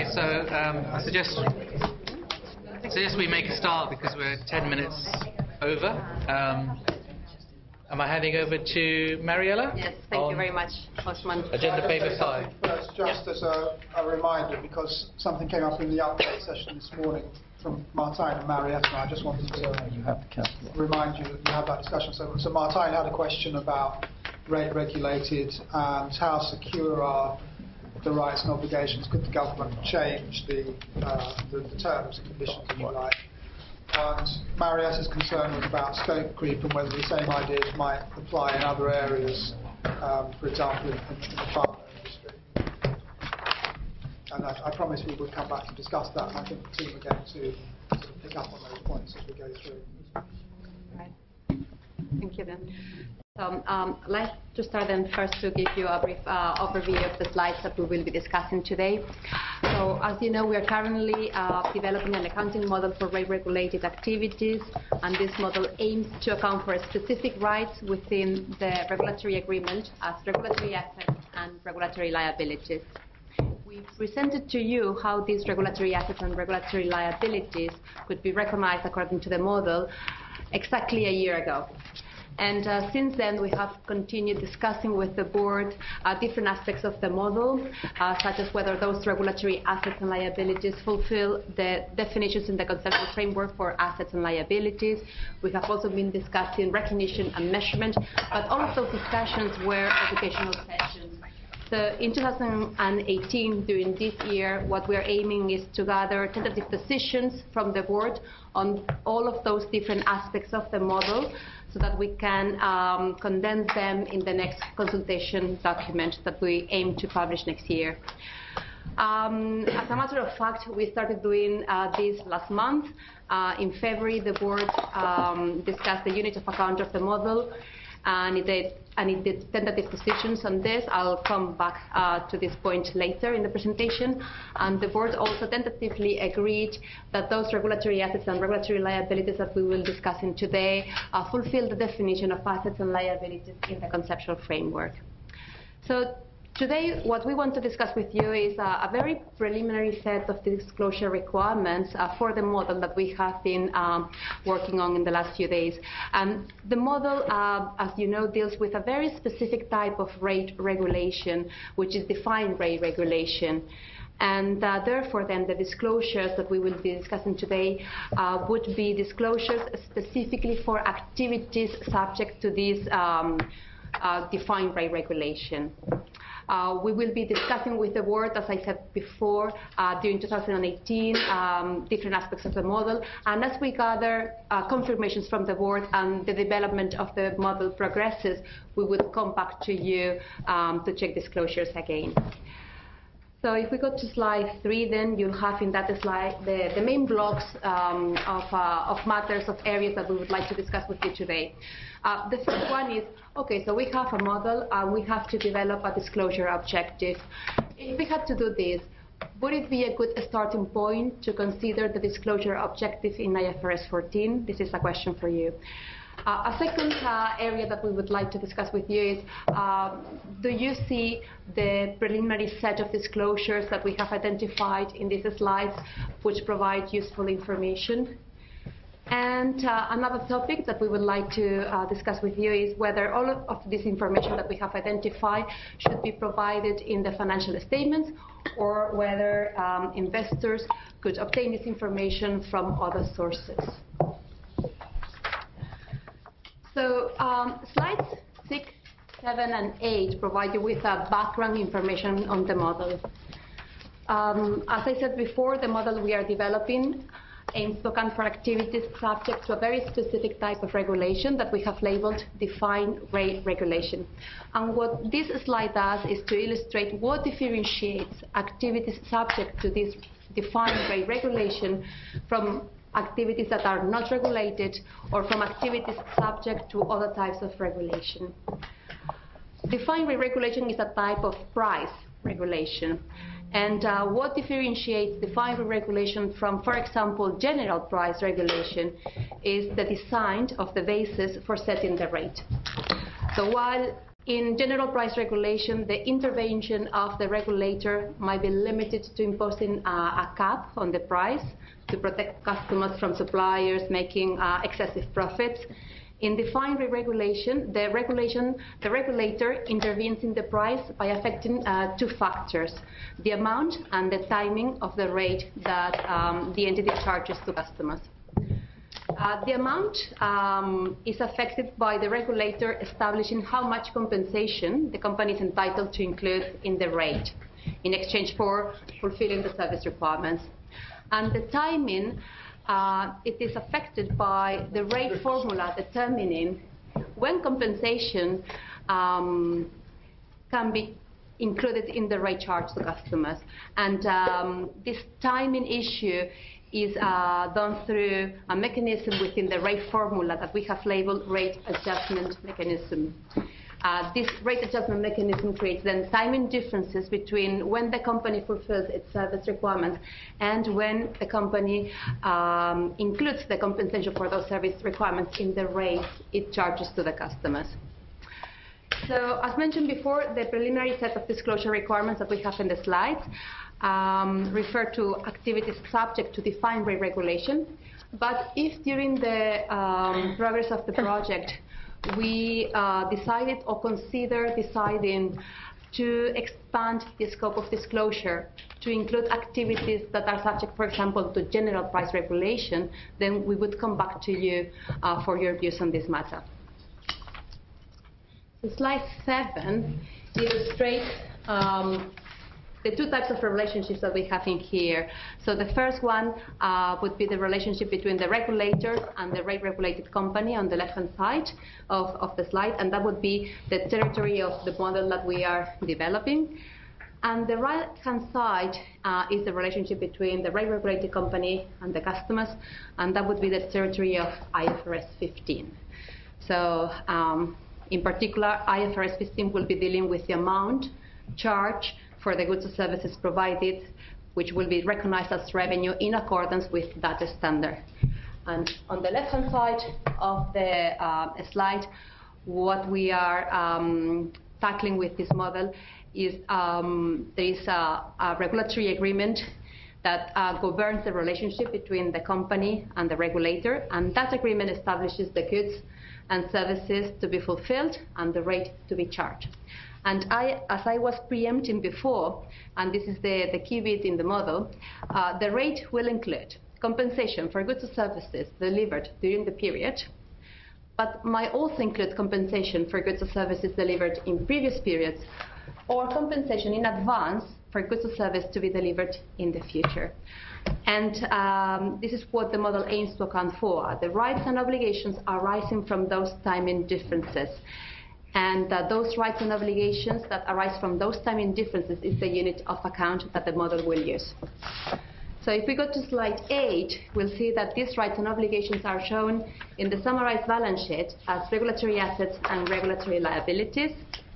So I suggest we make a start because we're 10 minutes over. Am I handing over to Mariella? Yes, thank you very much, Osman. Agenda paper 5. First, just as a reminder, because something came up in the update session this morning from Martijn and Marietta, and I just wanted to remind you that you have that discussion. So Martijn had a question about rate regulated and how secure are the rights and obligations. Could the government change the terms and conditions, if you like? And Marietta's concern was about scope creep and whether the same ideas might apply in other areas, for example, in the pharma industry. And I promised we would come back to discuss that, and I think the team are going to sort of pick up on those points as we go through. Right. Thank you, then. So I'd like to start then first to give you a brief overview of the slides that we will be discussing today. So as you know, we are currently developing an accounting model for rate-regulated activities, and this model aims to account for specific rights within the regulatory agreement as regulatory assets and regulatory liabilities. We presented to you how these regulatory assets and regulatory liabilities could be recognized according to the model exactly a year ago. And since then, we have continued discussing with the board different aspects of the model, such as whether those regulatory assets and liabilities fulfill the definitions in the conceptual framework for assets and liabilities. We have also been discussing recognition and measurement, but all of those discussions were educational sessions. So in 2018, during this year, what we are aiming is to gather tentative positions from the board on all of those different aspects of the model, so that we can condense them in the next consultation document that we aim to publish next year. As a matter of fact, we started doing this last month. In February, the board discussed the unit of account of the model, and it did tentative positions on this. I'll come back to this point later in the presentation. And the board also tentatively agreed that those regulatory assets and regulatory liabilities that we will discuss in today fulfill the definition of assets and liabilities in the conceptual framework. So today, what we want to discuss with you is a very preliminary set of disclosure requirements for the model that we have been working on in the last few days. And the model, as you know, deals with a very specific type of rate regulation, which is defined rate regulation. And therefore, then, the disclosures that we will be discussing today would be disclosures specifically for activities subject to this defined rate regulation. We will be discussing with the board, as I said before, during 2018, different aspects of the model. And as we gather confirmations from the board and the development of the model progresses, we will come back to you to check disclosures again. So if we go to slide 3, then you'll have in that slide the main blocks of matters, of areas that we would like to discuss with you today. The first one is, okay, so we have a model and we have to develop a disclosure objective. If we had to do this, would it be a good starting point to consider the disclosure objective in IFRS 14? This is a question for you. A second area that we would like to discuss with you is, do you see the preliminary set of disclosures that we have identified in these slides, which provide useful information? And another topic that we would like to discuss with you is whether all of this information that we have identified should be provided in the financial statements, or whether investors could obtain this information from other sources. So slides 6, 7, and 8 provide you with background information on the model. As I said before, the model we are developing aims to account for activities subject to a very specific type of regulation that we have labeled defined rate regulation. And what this slide does is to illustrate what differentiates activities subject to this defined rate regulation from activities that are not regulated, or from activities subject to other types of regulation. Defined rate regulation is a type of price regulation. And what differentiates defined rate regulation from, for example, general price regulation is the design of the basis for setting the rate. So while In general price regulation, the intervention of the regulator might be limited to imposing a cap on the price to protect customers from suppliers making excessive profits. In defined regulation, the regulator intervenes in the price by affecting two factors: the amount and the timing of the rate that the entity charges to customers. The amount is affected by the regulator establishing how much compensation the company is entitled to include in the rate in exchange for fulfilling the service requirements. And the timing, it is affected by the rate formula determining when compensation can be included in the rate charge to customers. And this timing issue is done through a mechanism within the rate formula that we have labeled rate adjustment mechanism. This rate adjustment mechanism creates then timing differences between when the company fulfills its service requirements and when the company includes the compensation for those service requirements in the rate it charges to the customers. So, as mentioned before, the preliminary set of disclosure requirements that we have in the slides refer to activities subject to defined rate regulation. But if during the progress of the project we decided or consider deciding to expand the scope of disclosure to include activities that are subject, for example, to general price regulation, then we would come back to you for your views on this matter. Slide 7 illustrates the two types of relationships that we have in here. So the first one would be the relationship between the regulator and the rate-regulated company on the left-hand side of the slide, and that would be the territory of the model that we are developing. And the right-hand side is the relationship between the rate-regulated company and the customers, and that would be the territory of IFRS 15. So in particular, IFRS 15 will be dealing with the amount charged for the goods or services provided, which will be recognized as revenue in accordance with that standard. And on the left-hand side of the slide, what we are tackling with this model is there is a regulatory agreement that governs the relationship between the company and the regulator, and that agreement establishes the goods and services to be fulfilled and the rate to be charged. And as I was preempting before, and this is the key bit in the model, the rate will include compensation for goods or services delivered during the period, but might also include compensation for goods or services delivered in previous periods, or compensation in advance for goods or service to be delivered in the future. And this is what the model aims to account for, the rights and obligations arising from those timing differences. And those rights and obligations that arise from those timing differences is the unit of account that the model will use. So if we go to slide 8, we'll see that these rights and obligations are shown in the summarized balance sheet as regulatory assets and regulatory liabilities.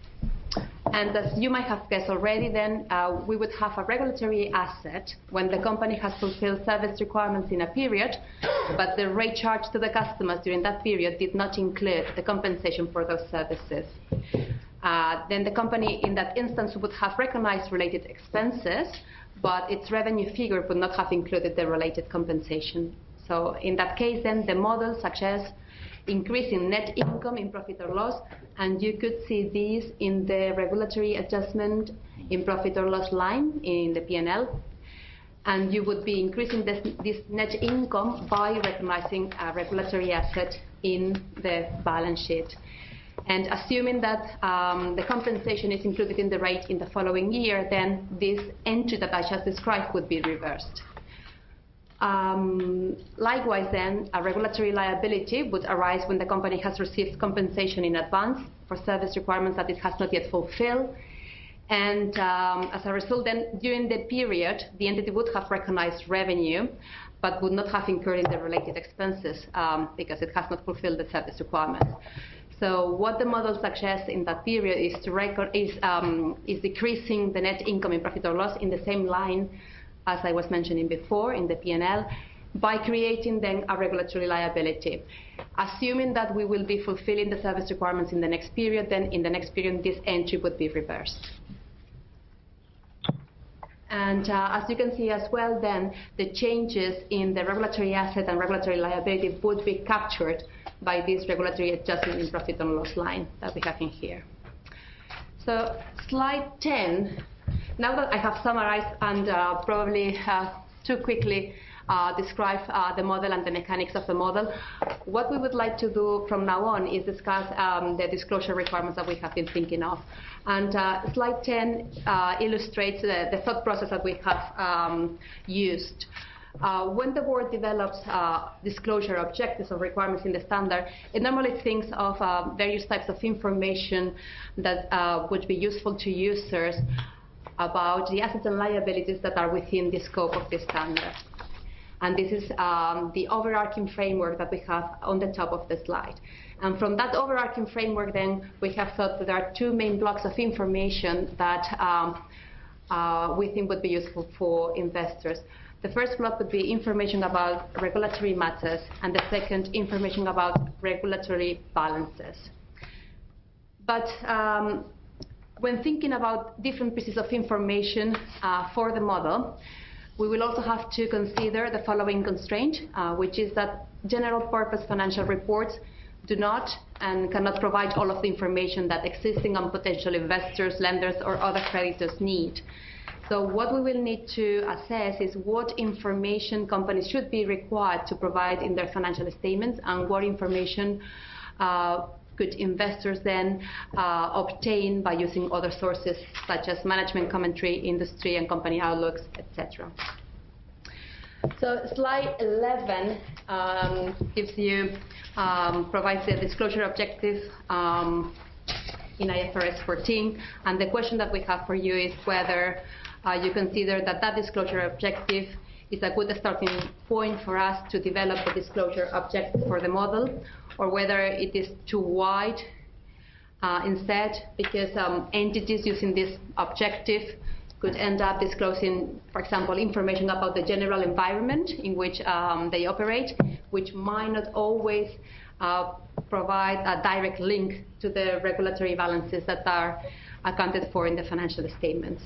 And as you might have guessed already, then we would have a regulatory asset when the company has fulfilled service requirements in a period, but the rate charged to the customers during that period did not include the compensation for those services. Then the company in that instance would have recognized related expenses, but its revenue figure would not have included the related compensation. So in that case, then the model suggests increasing net income in profit or loss, and you could see these in the regulatory adjustment in profit or loss line in the P&L. And you would be increasing this net income by recognizing a regulatory asset in the balance sheet. And assuming that the compensation is included in the rate in the following year, then this entry that I just described would be reversed. Likewise then, a regulatory liability would arise when the company has received compensation in advance for service requirements that it has not yet fulfilled. And as a result then, during the period, the entity would have recognized revenue, but would not have incurred in the related expenses because it has not fulfilled the service requirements. So what the model suggests in that period is decreasing the net income in profit or loss in the same line as I was mentioning before in the P&L, by creating then a regulatory liability. Assuming that we will be fulfilling the service requirements in the next period, then in the next period this entry would be reversed. And as you can see as well, then the changes in the regulatory asset and regulatory liability would be captured by this regulatory adjustment in profit and loss line that we have in here. So slide 10, now that I have summarized and probably too quickly describe the model and the mechanics of the model, what we would like to do from now on is discuss the disclosure requirements that we have been thinking of. And slide 10 illustrates the thought process that we have used. When the board develops disclosure objectives or requirements in the standard, it normally thinks of various types of information that would be useful to users about the assets and liabilities that are within the scope of the standard. And this is the overarching framework that we have on the top of the slide. And from that overarching framework, then, we have thought that there are two main blocks of information that we think would be useful for investors. The first block would be information about regulatory matters, and the second, information about regulatory balances. But when thinking about different pieces of information for the model, we will also have to consider the following constraint, which is that general purpose financial reports do not and cannot provide all of the information that existing and potential investors, lenders, or other creditors need. So what we will need to assess is what information companies should be required to provide in their financial statements, and what information could investors then obtain by using other sources such as management commentary, industry and company outlooks, etc. So slide 11 provides the disclosure objective in IFRS 14, and the question that we have for you is whether you consider that that disclosure objective is a good starting point for us to develop the disclosure objective for the model, or whether it is too wide instead, because entities using this objective could end up disclosing, for example, information about the general environment in which they operate, which might not always provide a direct link to the regulatory balances that are accounted for in the financial statements.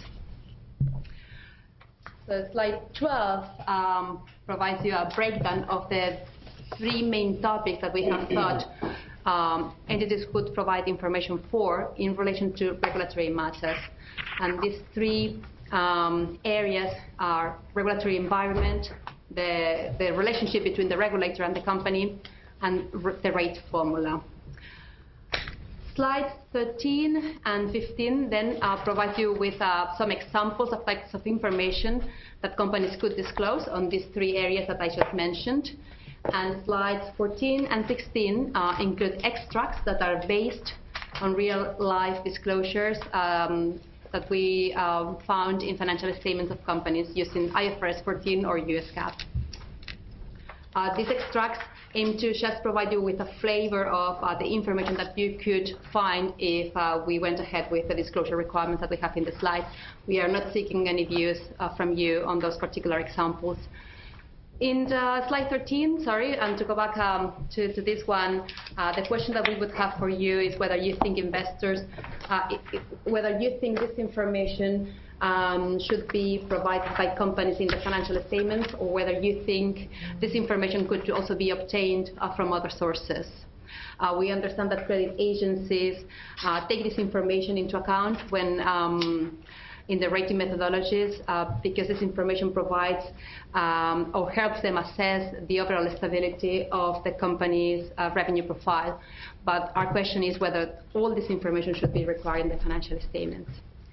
So slide 12 provides you a breakdown of the three main topics that we have thought entities could provide information for in relation to regulatory matters. And these three areas are regulatory environment, the relationship between the regulator and the company, and the rate formula. Slides 13 and 15 then provide you with some examples of types of information that companies could disclose on these three areas that I just mentioned. And slides 14 and 16 include extracts that are based on real-life disclosures that we found in financial statements of companies using IFRS 14 or US GAAP. These extracts aim to just provide you with a flavor of the information that you could find if we went ahead with the disclosure requirements that we have in the slide. We are not seeking any views from you on those particular examples. In slide 13, and to go back to this one, the question that we would have for you is whether you think investors, whether you think this information should be provided by companies in the financial statements, or whether you think this information could also be obtained from other sources. We understand that credit agencies take this information into account when in the rating methodologies, because this information provides or helps them assess the overall stability of the company's revenue profile. But our question is whether all this information should be required in the financial statements.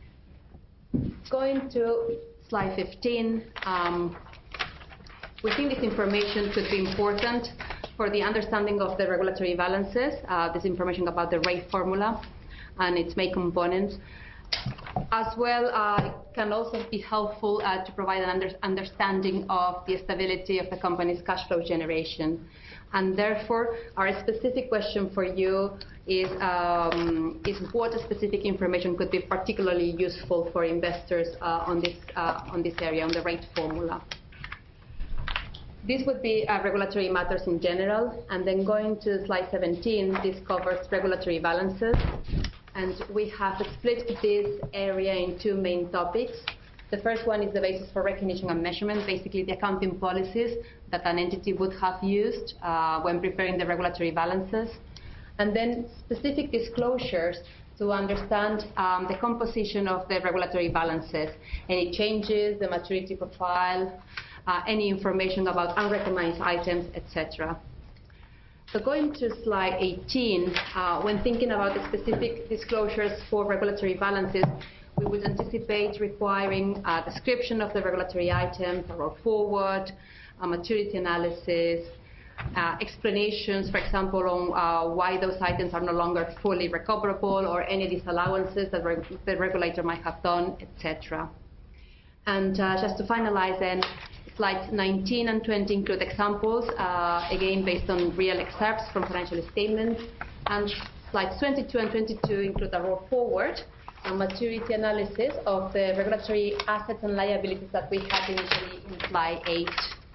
Going to slide 15, we think this information could be important for the understanding of the regulatory balances, this information about the rate formula and its main components. As well, it can also be helpful to provide an understanding of the stability of the company's cash flow generation. And therefore, our specific question for you is what specific information could be particularly useful for investors on this area, on the rate formula. This would be regulatory matters in general, and then going to slide 17, this covers regulatory balances. And we have split this area in two main topics. The first one is the basis for recognition and measurement, basically the accounting policies that an entity would have used when preparing the regulatory balances. And then specific disclosures to understand the composition of the regulatory balances, any changes, the maturity profile, any information about unrecognized items, etc. So going to slide 18, when thinking about the specific disclosures for regulatory balances, we would anticipate requiring a description of the regulatory items, a roll forward, a maturity analysis, explanations, for example, on why those items are no longer fully recoverable or any disallowances that the regulator might have done, etc. And just to finalize then, slides 19 and 20 include examples, again based on real excerpts from financial statements, and slides 22 and 22 include a roll forward, a maturity analysis of the regulatory assets and liabilities that we had initially in slide 8.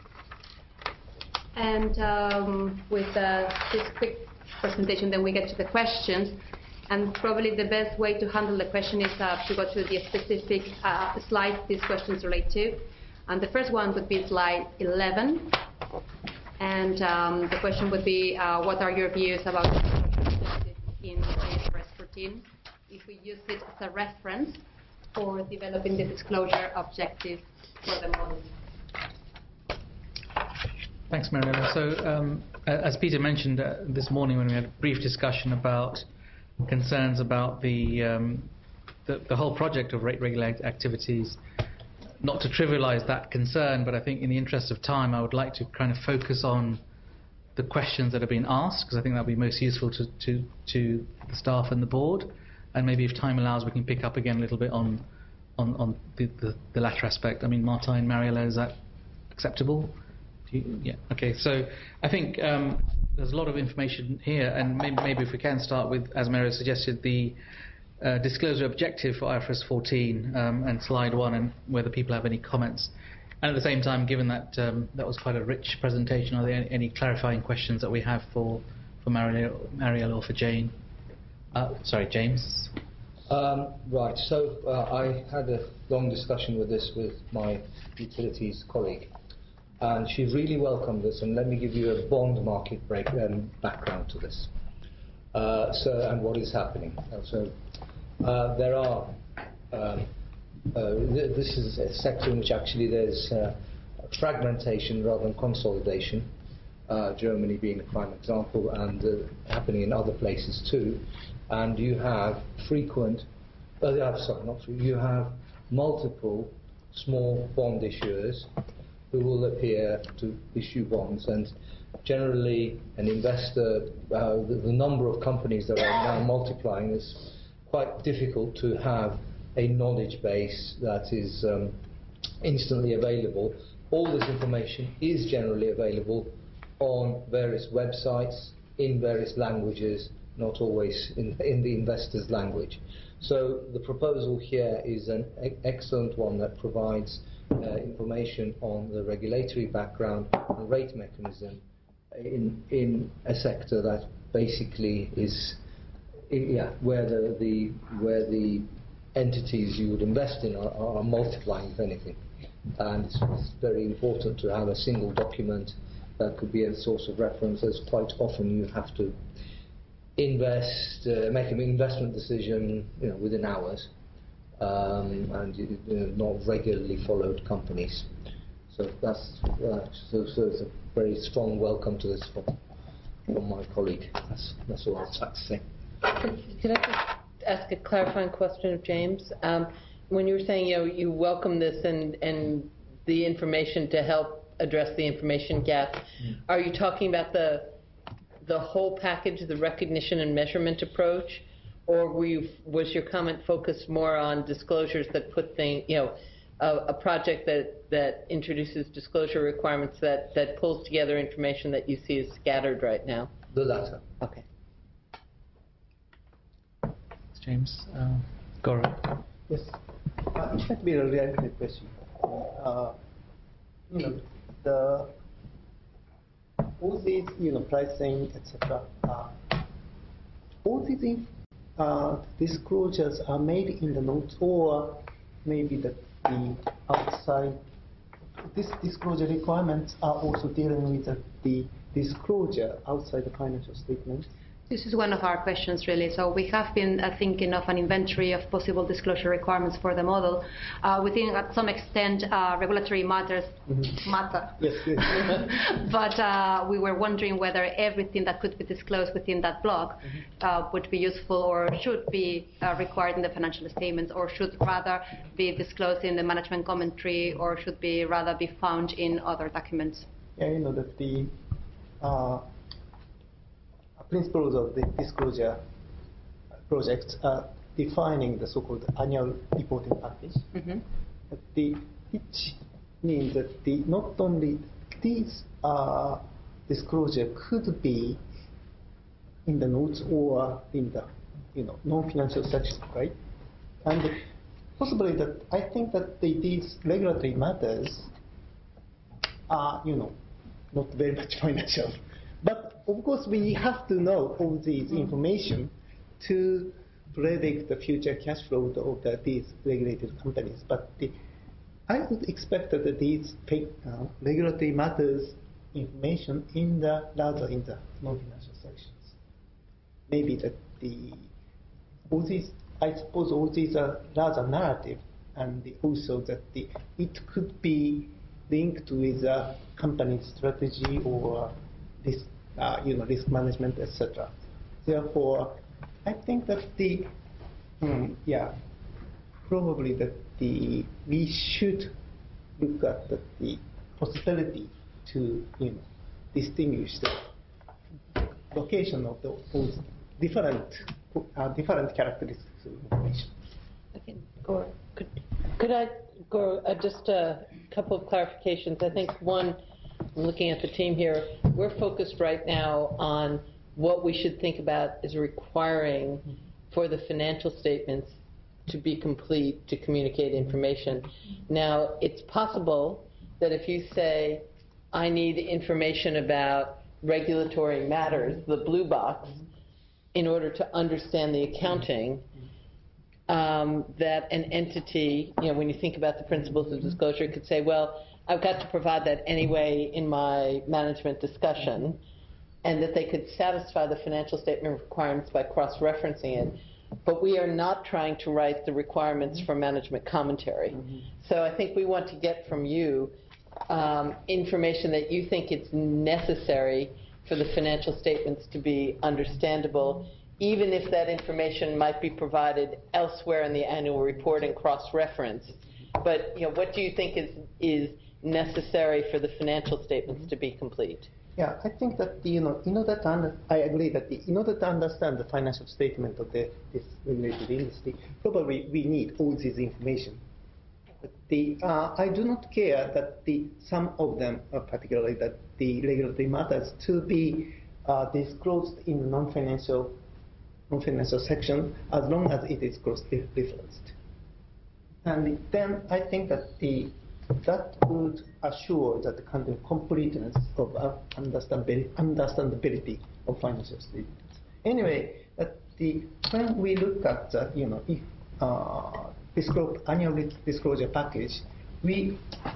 And with this quick presentation, then we get to the questions. And probably the best way to handle the question is to go to the specific slides these questions relate to. And the first one would be slide 11. And the question would be, what are your views about in IFRS 14 if we use it as a reference for developing the disclosure objectives for the model? Thanks, Mariella. So, as Peter mentioned this morning when we had a brief discussion about concerns about the whole project of rate-regulated activities, not to trivialize that concern, but I think in the interest of time, I would like to kind of focus on the questions that have been asked, because I think that would be most useful to the staff and the board. And maybe if time allows, we can pick up again a little bit on the latter aspect. I mean, Martijn, Mariella, is that acceptable? Yeah, okay. So I think there's a lot of information here, and maybe if we can start with, as Mariella suggested, the disclosure objective for IFRS 14 and slide 1, and whether people have any comments. And at the same time, given that that was quite a rich presentation, are there any clarifying questions that we have for Mariella or for Jane? Sorry, James. Right, so I had a long discussion with this with my utilities colleague, and she really welcomed this, and let me give you a bond market background to this. And what is happening. There are, this is a sector in which actually there's fragmentation rather than consolidation, Germany being a prime example, and happening in other places too. And you have you have multiple small bond issuers who will appear to issue bonds, and generally an investor, the number of companies that are now multiplying is quite difficult to have a knowledge base that is instantly available. All this information is generally available on various websites in various languages, not always in the investor's language. So the proposal here is an excellent one that provides information on the regulatory background and rate mechanism in a sector that basically is where the entities you would invest in are multiplying, if anything. And it's very important to have a single document that could be a source of reference, as quite often you have to invest, make an investment decision, within hours, and not regularly followed companies. So that's so it's a very strong welcome to this from my colleague. That's all I'd like to say. Can I just ask a clarifying question of James? When you were saying you welcome this and the information to help address the information gap, are you talking about the whole package, the recognition and measurement approach, or was your comment focused more on disclosures that put things, a project that introduces disclosure requirements that pulls together information that you see is scattered right now? The latter. Okay. James, Gaurav. Yes, it might be a really accurate question. The all these, pricing, etc. All these disclosures are made in the notes, or maybe the outside. These disclosure requirements are also dealing with the disclosure outside the financial statements. This is one of our questions, really. So we have been thinking of an inventory of possible disclosure requirements for the model. We think, at some extent, regulatory matters matter. Yes, yes. But we were wondering whether everything that could be disclosed within that block would be useful or should be required in the financial statements, or should rather be disclosed in the management commentary, or should be rather be found in other documents. Yeah, that the principles of the disclosure projects are defining the so-called annual reporting package. Which means that not only these disclosure could be in the notes or in the non-financial section, right? And possibly that I think that these regulatory matters are not very much financial. But of course, we have to know all these information to predict the future cash flow of these regulated companies. But I would expect that these regulatory matters information in the non-financial sections. Maybe that I suppose all these are rather narrative, and also that it could be linked with a company's strategy or risk management, etc. Therefore, I think that probably that we should look at the possibility to distinguish the location of those different characteristics of information. Okay, Gaur, could I, Gaur, just a couple of clarifications. I think one, I'm looking at the team here, we're focused right now on what we should think about as requiring for the financial statements to be complete, to communicate information. Now, it's possible that if you say, I need information about regulatory matters, the blue box, in order to understand the accounting, that an entity, when you think about the principles of disclosure, could say, well, I've got to provide that anyway in my management discussion, and that they could satisfy the financial statement requirements by cross-referencing it. But we are not trying to write the requirements for management commentary. So I think we want to get from you information that you think it's necessary for the financial statements to be understandable, even if that information might be provided elsewhere in the annual report and cross-reference. But what do you think is necessary for the financial statements to be complete? Yeah, I think that I agree that in order to understand the financial statement of this regulated industry, probably we need all this information. But I do not care that some of them, particularly that the regulatory matters, to be disclosed in the non-financial section, as long as it is cross-referenced. And then I think that that would assure that the kind of completeness of understandability of financial statements. Anyway, when we look at the annual disclosure package, we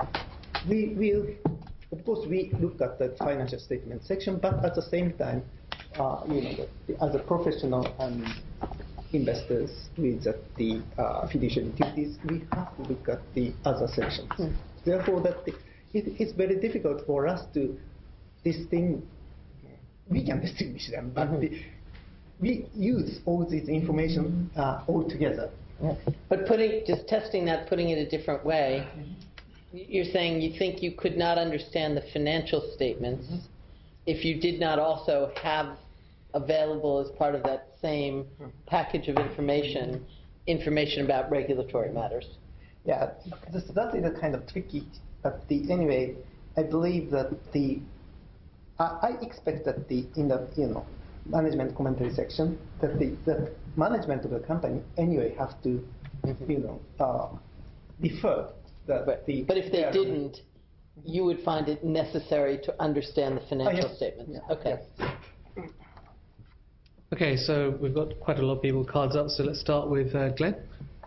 of course we look at the financial statement section, but at the same time, as a professional and investors with the fiduciary duties, we have to look at the other sections. Therefore, it's very difficult for us to distinguish. We can distinguish them, but we use all this information all together. But just testing that, putting it a different way, you're saying you think you could not understand the financial statements if you did not also have available as part of that same package of information about regulatory matters. Yeah, that is a kind of tricky. But anyway, I believe that I expect that in the management commentary section, that the management of the company anyway have to defer. But if they didn't, you would find it necessary to understand the financial yes. statements? Yeah. Okay. Okay, so we've got quite a lot of people cards up, so let's start with Glenn.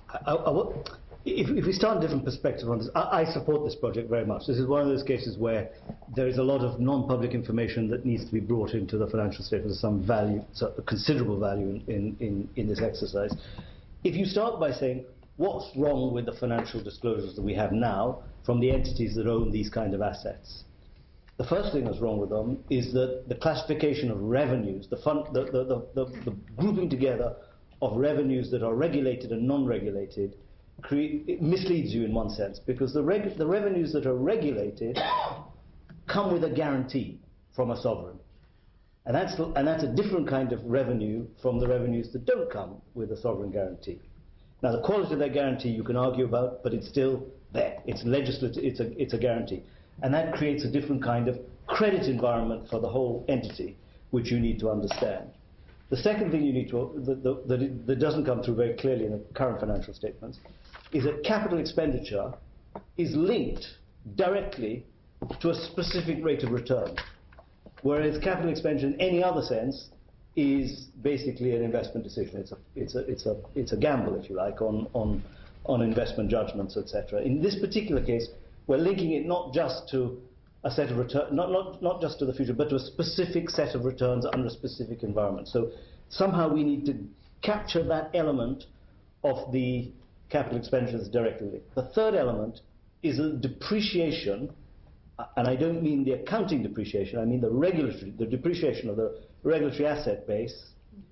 If we start a different perspective on this, I support this project very much. This is one of those cases where there is a lot of non-public information that needs to be brought into the financial statement. There's some value, considerable value in this exercise. If you start by saying, what's wrong with the financial disclosures that we have now from the entities that own these kind of assets? The first thing that's wrong with them is that the classification of revenues, the grouping together of revenues that are regulated and non-regulated, it misleads you in one sense, because the revenues that are regulated come with a guarantee from a sovereign. And that's a different kind of revenue from the revenues that don't come with a sovereign guarantee. Now, the quality of that guarantee you can argue about, but it's still there. It's legislative. It's a guarantee. And that creates a different kind of credit environment for the whole entity, which you need to understand. The second thing you need to, that doesn't come through very clearly in the current financial statements, is that capital expenditure is linked directly to a specific rate of return, whereas capital expenditure in any other sense is basically an investment decision. It's a gamble, if you like, on investment judgments, etc. In this particular case, we're linking it not just to a set of return, not just to the future, but to a specific set of returns under a specific environment. So somehow we need to capture that element of the capital expenditures directly. The third element is a depreciation, and I don't mean the accounting depreciation, I mean the depreciation of the regulatory asset base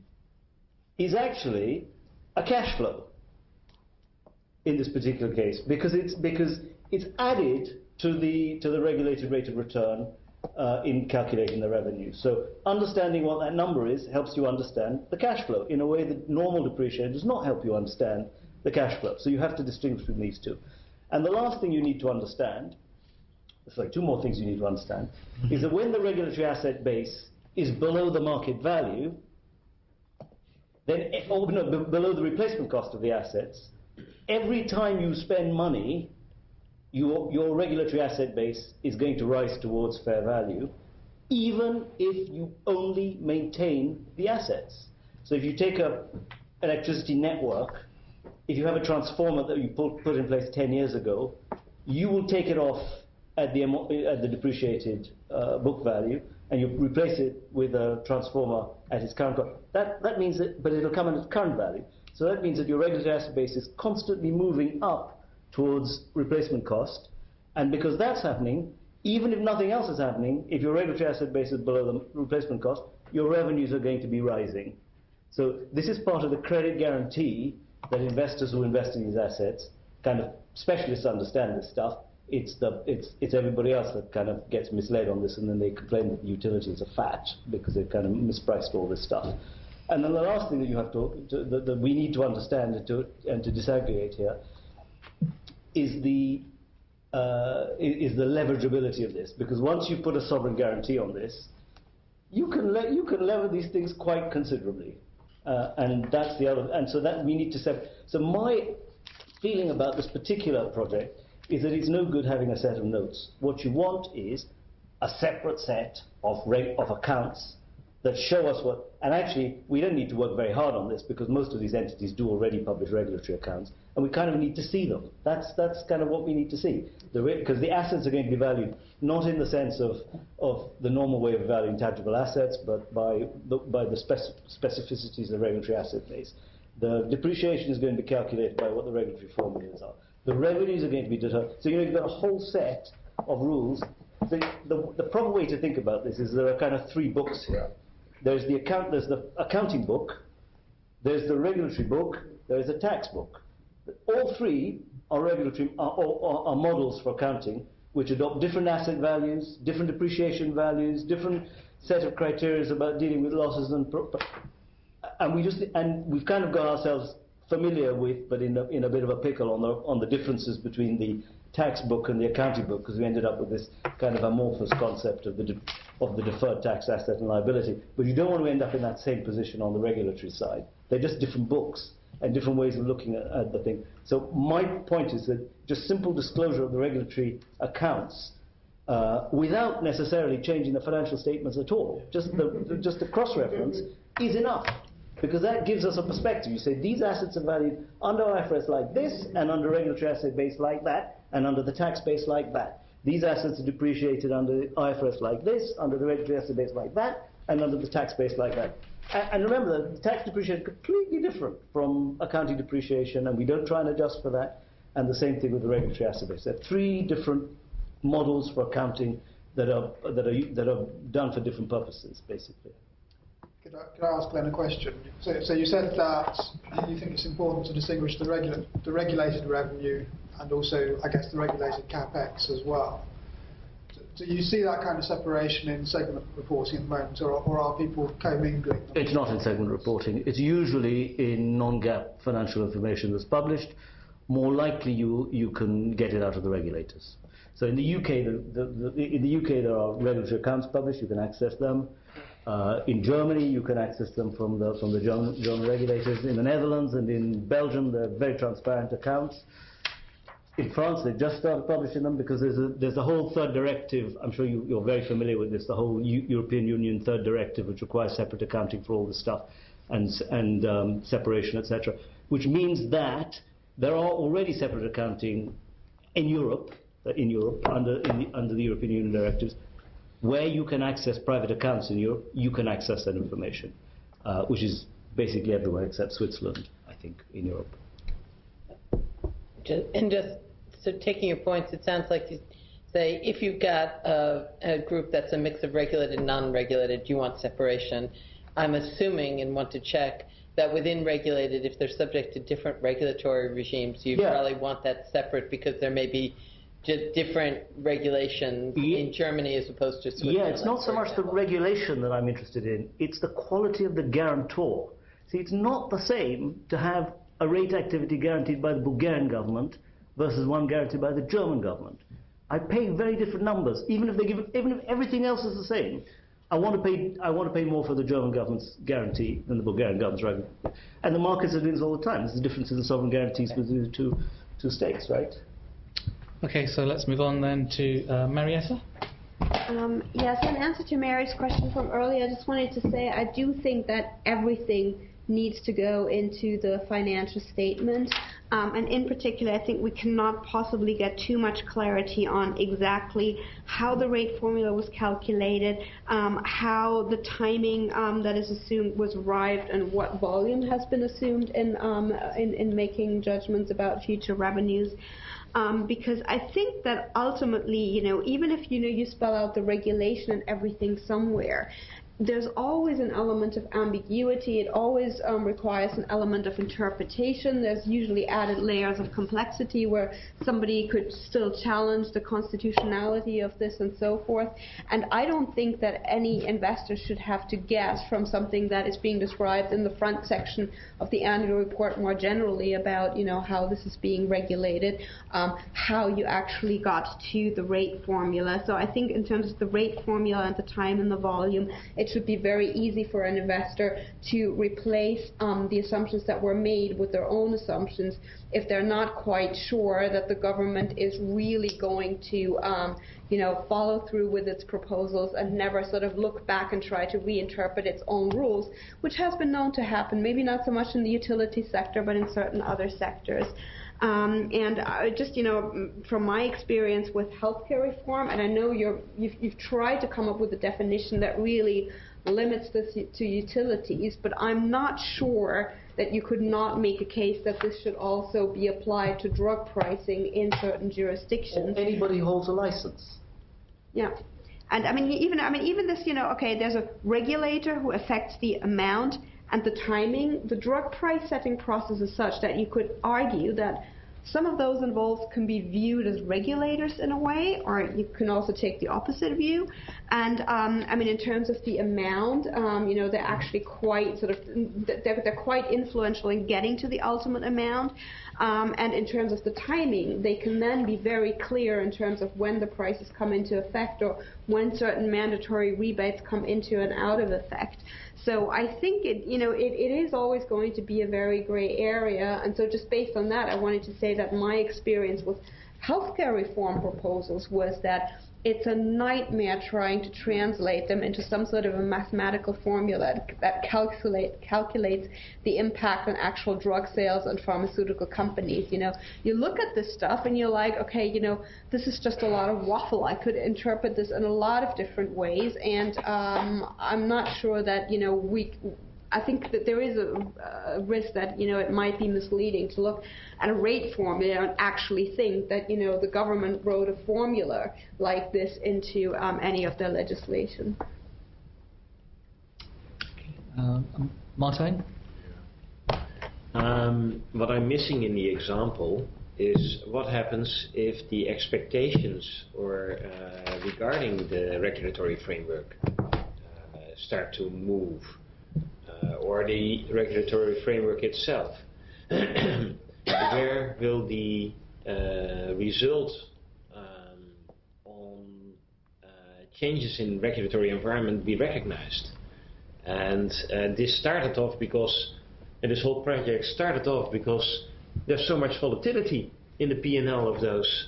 is actually a cash flow in this particular case, because it's added to the regulated rate of return in calculating the revenue. So understanding what that number is helps you understand the cash flow in a way that normal depreciation does not help you understand the cash flow. So you have to distinguish between these two. And the last thing you need to understand, sorry, two more things you need to understand, is that when the regulatory asset base is below the market value, then below the replacement cost of the assets, every time you spend money, your regulatory asset base is going to rise towards fair value, even if you only maintain the assets. So if you take an electricity network, if you have a transformer that you put in place 10 years ago, you will take it off at the depreciated book value, and you replace it with a transformer at its current cost. That means that, but it'll come at its current value. So that means that your regulatory asset base is constantly moving up towards replacement cost, and because that's happening, even if nothing else is happening, if your regulatory asset base is below the replacement cost, your revenues are going to be rising. So this is part of the credit guarantee that investors who invest in these assets, kind of specialists understand this stuff. It's everybody else that kind of gets misled on this, and then they complain that the utilities are fat because they've kind of mispriced all this stuff. And then the last thing that you have that we need to understand and to disaggregate here is the leverageability of this, because once you put a sovereign guarantee on this, you can lever these things quite considerably, and that's the other. And so that we need to set. So my feeling about this particular project is that it's no good having a set of notes. What you want is a separate set of accounts that show us what. And actually, we don't need to work very hard on this, because most of these entities do already publish regulatory accounts, and we kind of need to see them. That's kind of what we need to see, because the assets are going to be valued not in the sense of the normal way of valuing tangible assets, but by the specificities of the regulatory asset base. The depreciation is going to be calculated by what the regulatory formulas are. The revenues are going to be determined. So you've got a whole set of rules. The proper way to think about this is there are kind of three books here. There's the accounting book, there's the regulatory book, there's a tax book. All three are regulatory are models for accounting, which adopt different asset values, different depreciation values, different set of criteria about dealing with losses and we've kind of got ourselves familiar with, but in a bit of a pickle on the differences between the tax book and the accounting book, because we ended up with this kind of amorphous concept of the deferred tax asset and liability. But you don't want to end up in that same position on the regulatory side. They're just different books and different ways of looking at the thing. So my point is that just simple disclosure of the regulatory accounts without necessarily changing the financial statements at all. Just the cross-reference is enough, because that gives us a perspective. You say these assets are valued under IFRS like this, and under regulatory asset base like that, and under the tax base like that. These assets are depreciated under IFRS like this, under the regulatory asset base like that, and under the tax base like that. And remember that the tax depreciation is completely different from accounting depreciation, and we don't try and adjust for that. And the same thing with the regulatory asset base. There are three different models for accounting that are done for different purposes, basically. Could I ask Glenn a question? So you said that you think it's important to distinguish the regulated revenue and also, I guess, the regulated capex as well. Do you see that kind of separation in segment reporting at the moment, or are people commingling? It's not in segment reporting. It's usually in non-GAAP financial information that's published. More likely, you can get it out of the regulators. So in the UK, in the UK there are regulatory accounts published. You can access them. In Germany, you can access them from the German regulators. In the Netherlands and in Belgium, they're very transparent accounts. In France, they just started publishing them because there's a whole third directive. I'm sure you're very familiar with this. The whole European Union third directive, which requires separate accounting for all this stuff, and separation, etc. Which means that there are already separate accounting in Europe under the European Union directives, where you can access private accounts in Europe. You can access that information, which is basically everywhere except Switzerland, I think, in Europe. So taking your points, it sounds like you say if you've got a group that's a mix of regulated and non-regulated, you want separation. I'm assuming and want to check that within regulated, if they're subject to different regulatory regimes, you probably want that separate because there may be just different regulations in Germany as opposed to Switzerland. Yeah, it's not so much the regulation that I'm interested in, it's the quality of the guarantor. See, it's not the same to have a rate activity guaranteed by the Bulgarian government versus one guaranteed by the German government. I pay very different numbers, even if everything else is the same. I want to pay more for the German government's guarantee than the Bulgarian government's, right? And the markets are doing this all the time. There's a difference in the sovereign guarantees between the two states, right? Okay, so let's move on then to Marietta. Yes, in answer to Mary's question from earlier, I just wanted to say I do think that everything needs to go into the financial statement. And in particular, I think we cannot possibly get too much clarity on exactly how the rate formula was calculated, how the timing that is assumed was arrived, and what volume has been assumed in making judgments about future revenues. Because I think that ultimately, even if you spell out the regulation and everything somewhere, there's always an element of ambiguity. It always requires an element of interpretation. There's usually added layers of complexity where somebody could still challenge the constitutionality of this and so forth. And I don't think that any investor should have to guess from something that is being described in the front section of the annual report more generally about, how this is being regulated, how you actually got to the rate formula. So I think in terms of the rate formula and the time and the volume, it should be very easy for an investor to replace the assumptions that were made with their own assumptions if they're not quite sure that the government is really going to follow through with its proposals and never sort of look back and try to reinterpret its own rules, which has been known to happen, maybe not so much in the utility sector, but in certain other sectors. And just, from my experience with healthcare reform, and I know you've tried to come up with a definition that really limits this to utilities, but I'm not sure that you could not make a case that this should also be applied to drug pricing in certain jurisdictions. Or anybody who holds a license. Yeah. And even this, okay, there's a regulator who affects the amount and the timing. The drug price setting process is such that you could argue that some of those involved can be viewed as regulators in a way, or you can also take the opposite view. And in terms of the amount, they're actually quite they're quite influential in getting to the ultimate amount. And in terms of the timing, they can then be very clear in terms of when the prices come into effect or when certain mandatory rebates come into and out of effect. So I think it is always going to be a very gray area. And so just based on that, I wanted to say that my experience with healthcare reform proposals was that it's a nightmare trying to translate them into some sort of a mathematical formula that calculates the impact on actual drug sales on pharmaceutical companies. You know, you look at this stuff and you're like, okay, you know, this is just a lot of waffle. I could interpret this in a lot of different ways, and I'm not sure that, you know, I think that there is a risk that, you know, it might be misleading to look at a rate formula and actually think that, you know, the government wrote a formula like this into any of their legislation. Martijn? What I'm missing in the example is what happens if the expectations regarding the regulatory framework start to move, or the regulatory framework itself. Where will the result on changes in regulatory environment be recognized? And this started off because, and this whole project started off because there's so much volatility in the P&L of those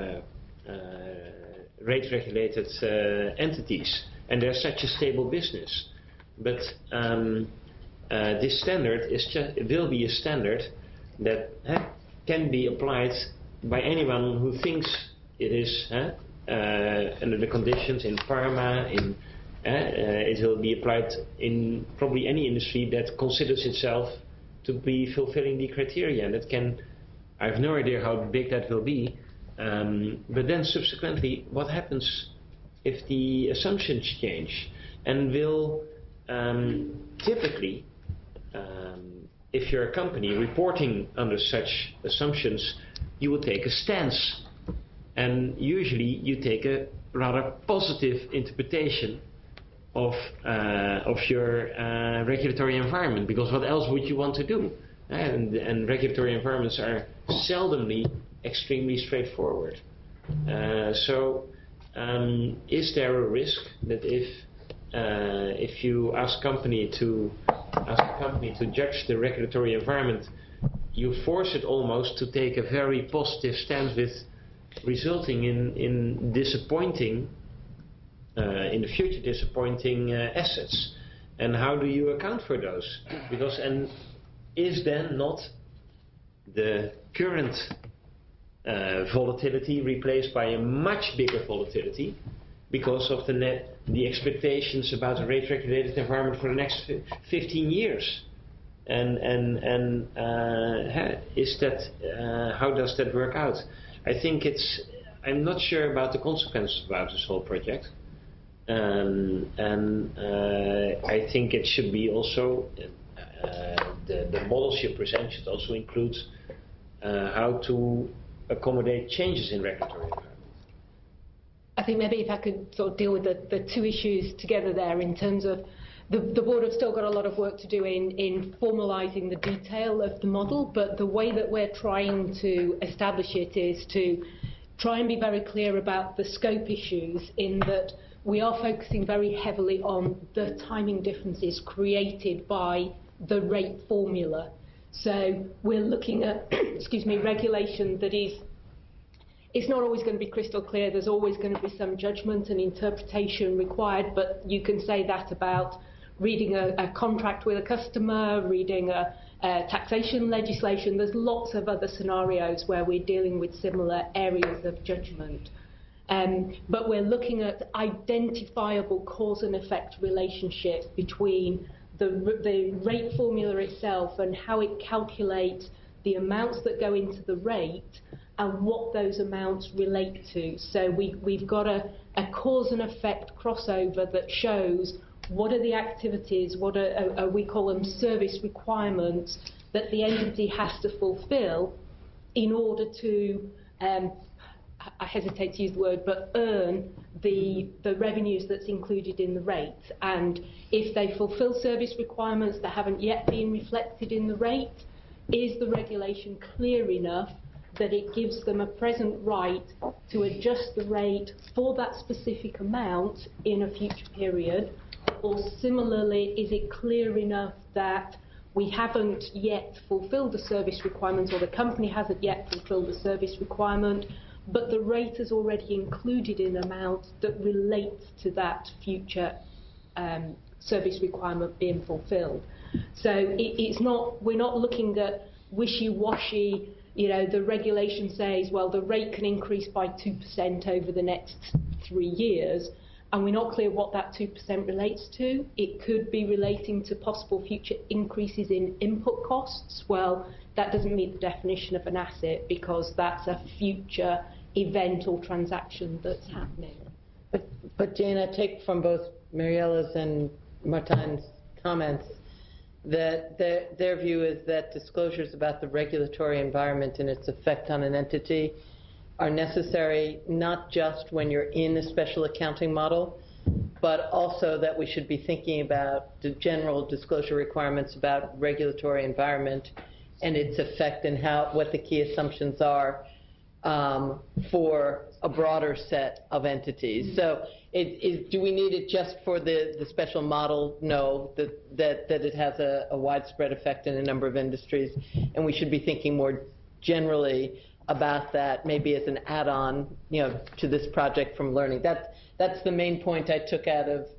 rate-regulated entities, and they're such a stable business. But this standard will be a standard that can be applied by anyone who thinks it is under the conditions in pharma. It will be applied in probably any industry that considers itself to be fulfilling the criteria. And that can, I have no idea how big that will be. But then subsequently, what happens if the assumptions change? And will typically, if you're a company reporting under such assumptions, you will take a stance. And usually you take a rather positive interpretation of your regulatory environment, because what else would you want to do? And regulatory environments are seldomly extremely straightforward. So is there a risk that if you ask a company to judge the regulatory environment, you force it almost to take a very positive stance, with resulting in disappointing, in the future disappointing assets? And how do you account for those? Because, and is then not the current volatility replaced by a much bigger volatility because of the expectations about a rate-regulated environment for the next 15 years? And is that how does that work out? I think I'm not sure about the consequences about this whole project, and I think it should be also the models you present should also include how to accommodate changes in regulatory environment. I think maybe if I could sort of deal with the two issues together there, in terms of the board have still got a lot of work to do in formalising the detail of the model, but the way that we're trying to establish it is to try and be very clear about the scope issues, in that we are focusing very heavily on the timing differences created by the rate formula. So we're looking at regulation that is, it's not always going to be crystal clear. There's always going to be some judgment and interpretation required, but you can say that about reading a contract with a customer, reading a taxation legislation. There's lots of other scenarios where we're dealing with similar areas of judgment. But we're looking at identifiable cause and effect relationships between the rate formula itself and how it calculates the amounts that go into the rate and what those amounts relate to. So we've got a cause and effect crossover that shows what are the activities, what are we call them service requirements, that the entity has to fulfill in order to, I hesitate to use the word, but earn the revenues that's included in the rate. And if they fulfill service requirements that haven't yet been reflected in the rate, is the regulation clear enough that it gives them a present right to adjust the rate for that specific amount in a future period? Or similarly, is it clear enough that we haven't yet fulfilled the service requirement, or the company hasn't yet fulfilled the service requirement, but the rate is already included in amounts that relate to that future service requirement being fulfilled. So it's not, we're not looking at wishy-washy, the regulation says, well, the rate can increase by 2% over the next 3 years, and we're not clear what that 2% relates to. It could be relating to possible future increases in input costs. Well, that doesn't meet the definition of an asset because that's a future event or transaction that's happening. But Jane, I take from both Mariella's and Martijn's comments that their view is that disclosures about the regulatory environment and its effect on an entity are necessary not just when you're in a special accounting model, but also that we should be thinking about the general disclosure requirements about regulatory environment and its effect and what the key assumptions are for a broader set of entities. So do we need it just for the special model? No, that it has a widespread effect in a number of industries, and we should be thinking more generally about that, maybe as an add-on, to this project from learning. That's the main point I took out of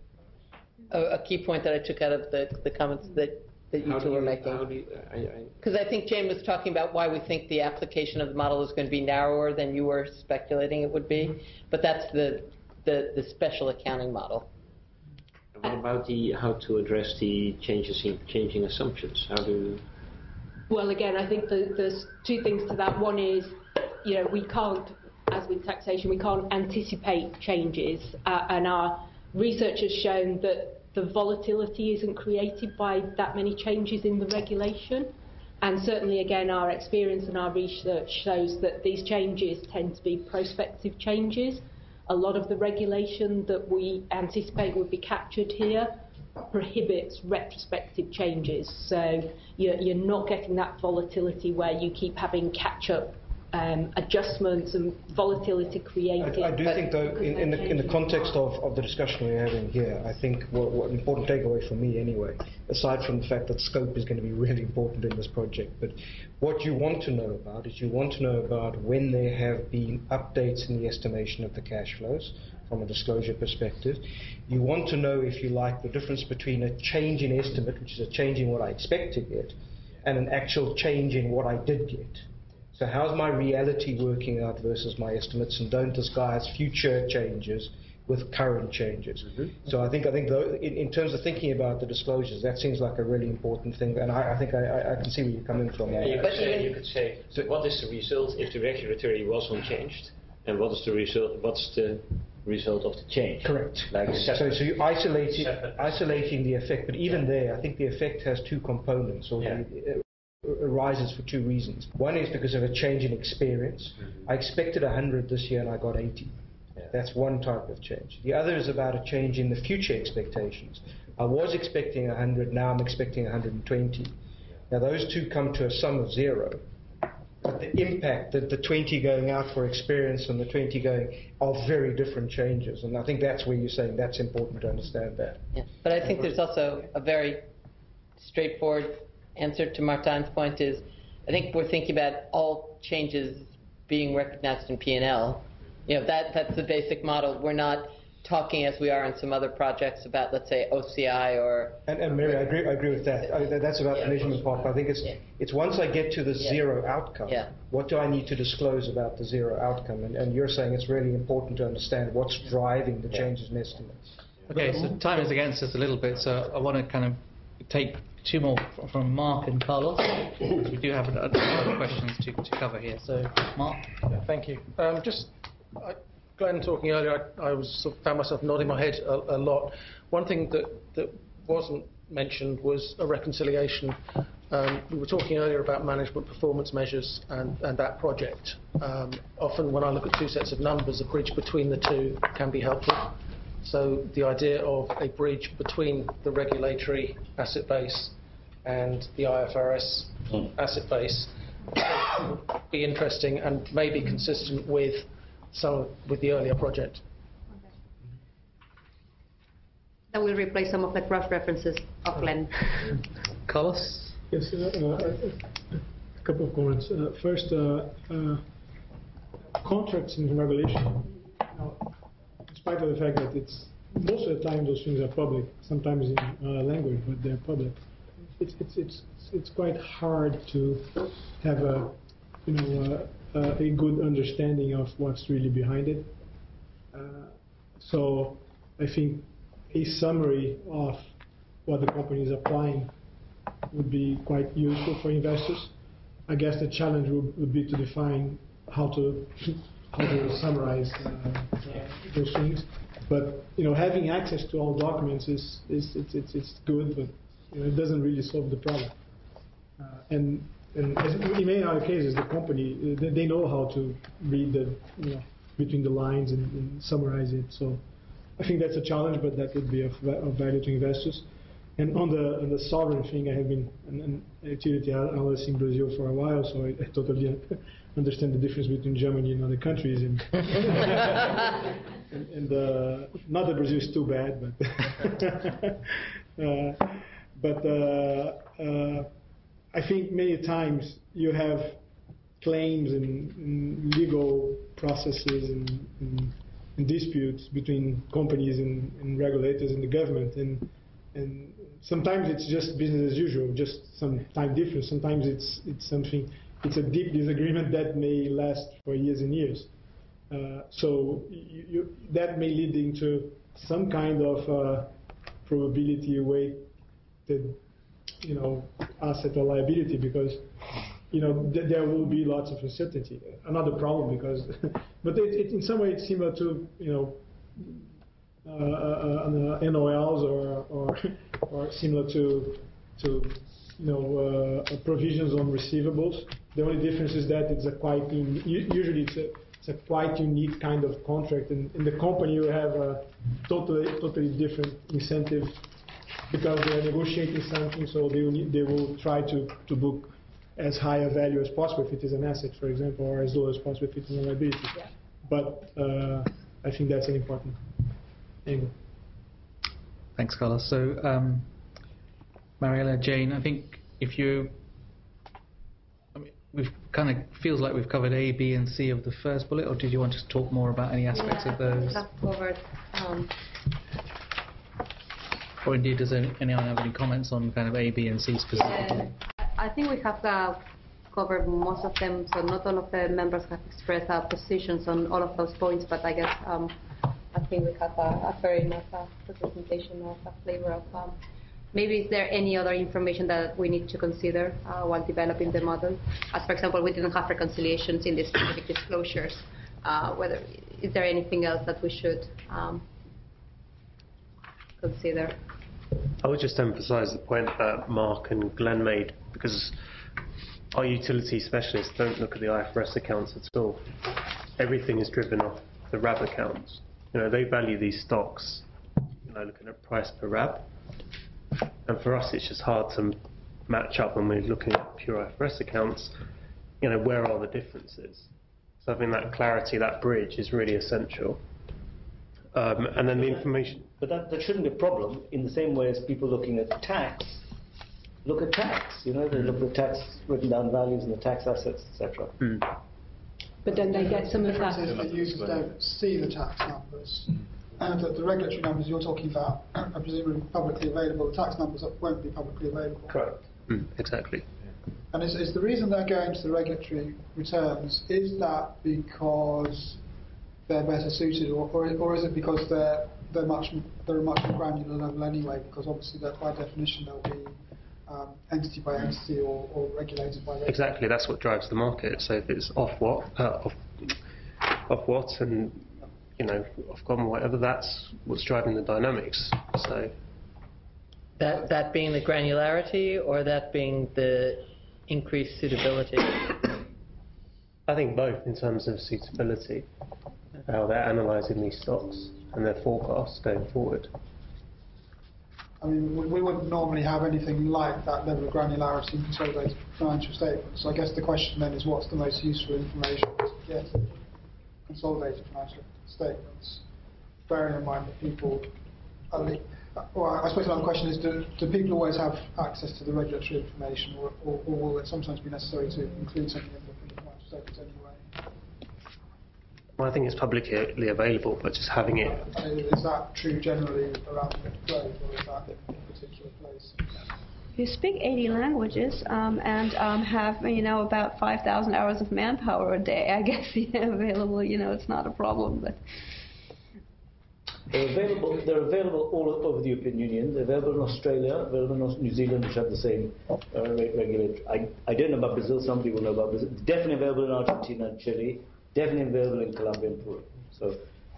a key point that I took out of the comments that you two were making. Because I think Jane was talking about why we think the application of the model is going to be narrower than you were speculating it would be, but that's the special accounting model. What about how to address the changing assumptions? How do? Well, again, I think there's two things to that. One is, we can't, as with taxation, we can't anticipate changes, and our research has shown that the volatility isn't created by that many changes in the regulation. And certainly, again, our experience and our research shows that these changes tend to be prospective changes. A lot of the regulation that we anticipate would be captured here prohibits retrospective changes. So you're not getting that volatility where you keep having catch-up adjustments and volatility created. I do think, though, in the context of the discussion we're having here, I think what an important takeaway for me anyway, aside from the fact that scope is going to be really important in this project, but what you want to know about is you want to know about when there have been updates in the estimation of the cash flows from a disclosure perspective. You want to know, if you like, the difference between a change in estimate, which is a change in what I expect to get, and an actual change in what I did get. So how's my reality working out versus my estimates, and don't disguise future changes with current changes. So I think though, in terms of thinking about the disclosures, that seems like a really important thing, and I think I can see where you're coming from. Yeah, you could say, so what is the result if the regulatory was unchanged, and what's the result of the change? Correct. Like so you're isolating the effect, but even there, I think the effect has two components, or arises for two reasons. One is because of a change in experience. I expected 100 this year and I got 80. That's one type of change. The other is about a change in the future expectations. I was expecting 100, now I'm expecting 120. Now those two come to a sum of 0. But the impact, the 20 going out for experience and the 20 going, are very different changes. And I think that's where you're saying that's important to understand that. Yeah. But I think there's also a very straightforward answer to Martijn's point is, I think we're thinking about all changes being recognized in P&L. That's the basic model. We're not talking, as we are in some other projects, about, let's say, OCI or... And Mary, I agree with that. That's about the measurement part. But I think it's once I get to the zero outcome, what do I need to disclose about the zero outcome? And you're saying it's really important to understand what's driving the changes in estimates. Okay, so time is against us a little bit, so I want to kind of take two more from Mark and Carlos. We do have other questions to cover here. So, Mark. Yeah, thank you. Glenn talking earlier, I was found myself nodding my head a lot. One thing that wasn't mentioned was a reconciliation. We were talking earlier about management performance measures and that project. Often when I look at two sets of numbers, a bridge between the two can be helpful. So the idea of a bridge between the regulatory asset base and the IFRS asset base would be interesting and maybe consistent with the earlier project. That will replace some of the rough references of Glenn. Carlos? Yes, a couple of comments. First, contracts and regulation, in spite of the fact that it's most of the time those things are public, sometimes in language, but they're public. It's quite hard to have a good understanding of what's really behind it. So I think a summary of what the company is applying would be quite useful for investors. I guess the challenge would be to define how to summarize those things. But having access to all documents is good, but it doesn't really solve the problem. And as in many other cases, the company they know how to read between the lines and summarize it. So I think that's a challenge, but that would be of value to investors. And on the sovereign thing, I have been an utility analyst in Brazil for a while, so I totally understand the difference between Germany and other countries. And, not that Brazil is too bad, but I think many times you have claims and legal processes and disputes between companies and regulators and the government, and sometimes it's just business as usual, just some time difference. Sometimes it's a deep disagreement that may last for years and years. So that may lead into some kind of probability weighted, asset or liability, because there will be lots of uncertainty. Another problem because, but in some way it's similar to NOLs or similar to provisions on receivables. The only difference is that it's usually it's a quite unique kind of contract, and in the company you have a totally different incentive because they are negotiating something, so they will try to book as high a value as possible if it is an asset, for example, or as low as possible if it's a liability. Yeah. But I think that's an important angle. Thanks, Carlos. So, Mariella, Jane, I think we've kind of feels like we've covered A, B, and C of the first bullet, or did you want to talk more about any aspects of those? We have covered. Or indeed, does anyone have any comments on kind of A, B, and C specifically? I think we have covered most of them, so not all of the members have expressed our positions on all of those points, but I guess I think we have a fair enough representation of a flavor of maybe is there any other information that we need to consider while developing the model? As for example, we didn't have reconciliations in the specific disclosures. Is there anything else that we should consider? I would just emphasise the point that Mark and Glenn made, because our utility specialists don't look at the IFRS accounts at all. Everything is driven off the RAB accounts. They value these stocks, looking at price per RAB. And for us, it's just hard to match up when we're looking at pure IFRS accounts. Where are the differences? So I think that clarity, that bridge, is really essential. And then the information. But that shouldn't be a problem. In the same way as people looking at tax, look at tax. They look at tax written down values and the tax assets, etc. But then they get some of that. The users don't see the tax numbers. And the regulatory numbers you're talking about are presumably publicly available. The tax numbers won't be publicly available. Correct. Exactly. And is the reason they're going to the regulatory returns, is that because they're better suited, or is it because they're much more granular level anyway? Because obviously, by definition, they'll be entity by entity or regulated by regulator. Exactly. That's what drives the market. So if it's off what, and Ofcom, whatever, that's what's driving the dynamics. So that being the granularity, or that being the increased suitability? I think both, in terms of suitability, how they're analysing these stocks and their forecasts going forward. I mean, we wouldn't normally have anything like that level of granularity in consolidated financial statements. So I guess the question then is, what's the most useful information to get in consolidated financial statements, bearing in mind that people, well, I suppose another question is, do people always have access to the regulatory information, or will it sometimes be necessary to include something in the financial statements anyway? Well, I think it's publicly available, but just having it. Is that true generally around the globe, or is that in a particular place? If you speak 80 languages and have about 5,000 hours of manpower a day, I guess available. It's not a problem. But they're available all over the European Union. They're available in Australia, available in New Zealand, which have the same regulatory. I don't know about Brazil. Somebody will know about Brazil. Definitely available in Argentina and Chile. Definitely available in Colombia and Peru. So,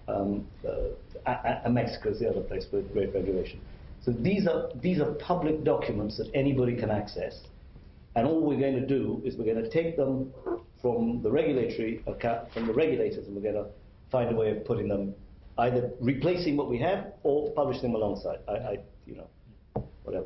and Mexico is the other place with great regulation. So these are public documents that anybody can access, and all we're going to do is we're going to take them from the regulatory account, from the regulators, and we're going to find a way of putting them, either replacing what we have or publishing them alongside. Whatever.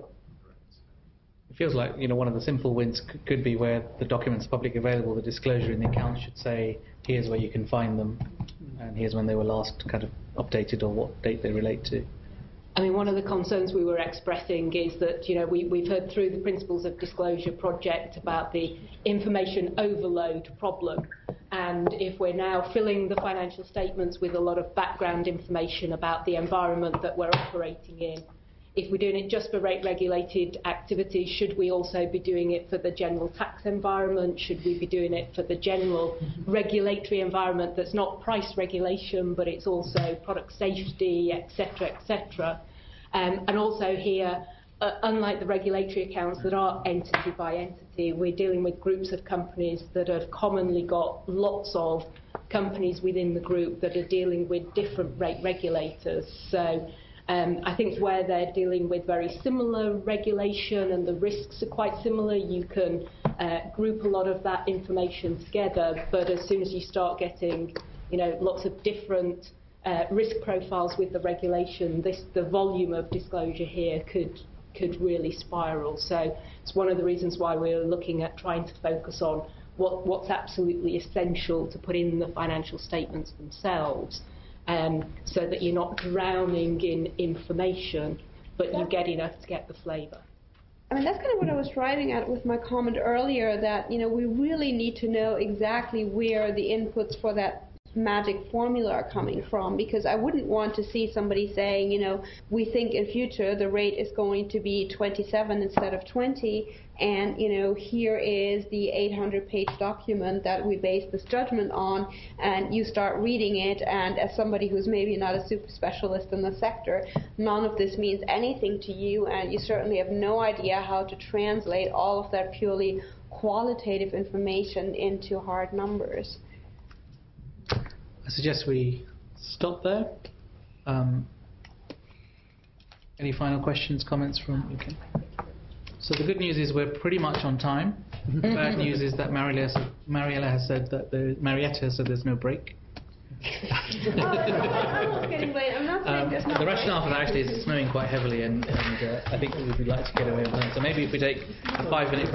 It feels like one of the simple wins could be where the document's publicly available. The disclosure in the account should say, here's where you can find them, and here's when they were last kind of updated or what date they relate to. I mean, one of the concerns we were expressing is that, we've heard through the Principles of Disclosure project about the information overload problem. And if we're now filling the financial statements with a lot of background information about the environment that we're operating in, if we're doing it just for rate-regulated activities, should we also be doing it for the general tax environment? Should we be doing it for the general regulatory environment that's not price regulation, but it's also product safety, etc., etc.? And also here, unlike the regulatory accounts that are entity by entity, we're dealing with groups of companies that have commonly got lots of companies within the group that are dealing with different rate regulators. So I think where they're dealing with very similar regulation and the risks are quite similar, you can group a lot of that information together. But as soon as you start getting, lots of different risk profiles with the regulation, the volume of disclosure here could really spiral. So it's one of the reasons why we're looking at trying to focus on what's absolutely essential to put in the financial statements themselves. So that you're not drowning in information, but you get enough to get the flavour. I mean, that's kind of what I was driving at with my comment earlier, that, we really need to know exactly where the inputs for that magic formula are coming from, because I wouldn't want to see somebody saying, we think in future the rate is going to be 27 instead of 20, and here is the 800-page document that we base this judgment on, and you start reading it, and as somebody who's maybe not a super specialist in the sector, none of this means anything to you, and you certainly have no idea how to translate all of that purely qualitative information into hard numbers. I suggest we stop there. Any final questions, comments from? Okay. So the good news is we're pretty much on time. The bad news is that Mariella has said that Marietta has said there's no break. It's getting late. I'm not saying there's no The rationale for that actually is it's snowing quite heavily, and I think we'd like to get away with that. So maybe if we take a 5-minute break.